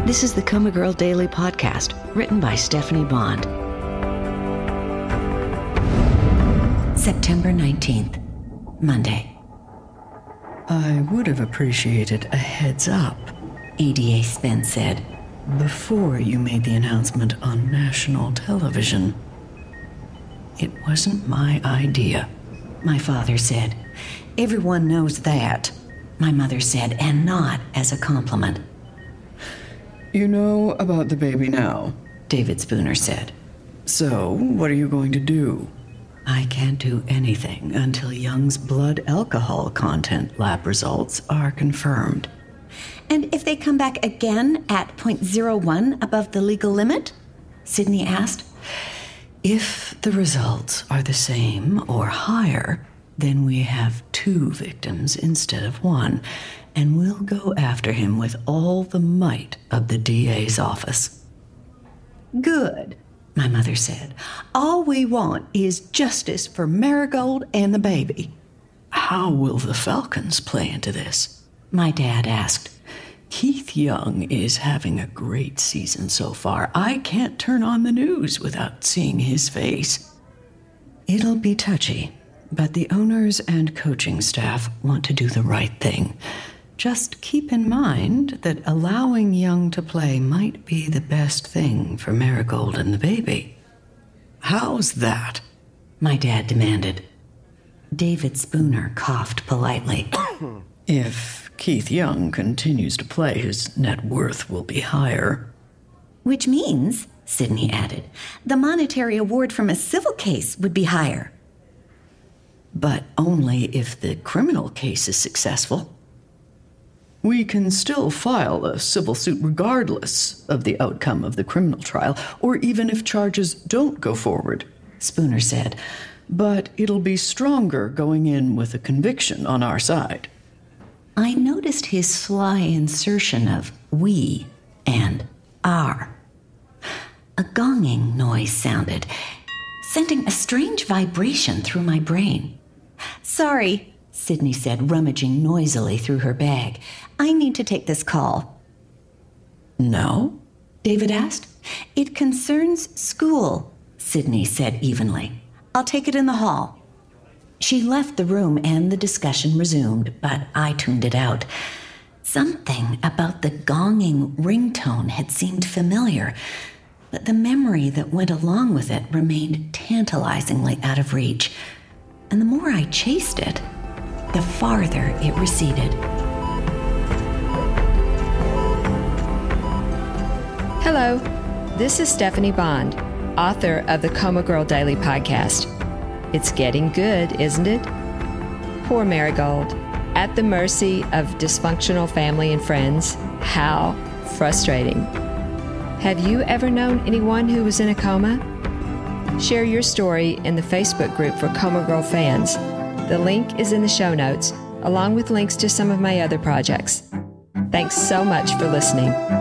This is the Coma Girl Daily Podcast, written by Stephanie Bond. September 19th, Monday. I would have appreciated a heads up, ADA Spence said, before you made the announcement on national television. It wasn't my idea, my father said. Everyone knows that, my mother said, and not as a compliment. You know about the baby now, David Spooner said. So, what are you going to do? I can't do anything until Young's blood alcohol content lab results are confirmed. And if they come back again at 0.01 above the legal limit? Sydney asked. If the results are the same or higher, then we have 2 victims instead of 1, and we'll go after him with all the might of the DA's office. Good, my mother said. All we want is justice for Marigold and the baby. How will the Falcons play into this? My dad asked. Keith Young is having a great season so far. I can't turn on the news without seeing his face. It'll be touchy, but the owners and coaching staff want to do the right thing. Just keep in mind that allowing Young to play might be the best thing for Marigold and the baby. How's that? My dad demanded. David Spooner coughed politely. If Keith Young continues to play, his net worth will be higher. Which means, Sydney added, the monetary award from a civil case would be higher. But only if the criminal case is successful. We can still file a civil suit regardless of the outcome of the criminal trial, or even if charges don't go forward, Spooner said. But it'll be stronger going in with a conviction on our side. I noticed his sly insertion of we and our. A gonging noise sounded, sending a strange vibration through my brain. Sorry, Sydney said, rummaging noisily through her bag. I need to take this call. No? David asked. It concerns school, Sydney said evenly. I'll take it in the hall. She left the room and the discussion resumed, but I tuned it out. Something about the gonging ringtone had seemed familiar, but the memory that went along with it remained tantalizingly out of reach. And the more I chased it, the farther it receded. Hello, this is Stephanie Bond, author of the Coma Girl Daily Podcast. It's getting good, isn't it? Poor Marigold, at the mercy of dysfunctional family and friends. How frustrating. Have you ever known anyone who was in a coma? Share your story in the Facebook group for Coma Girl fans. The link is in the show notes, along with links to some of my other projects. Thanks so much for listening.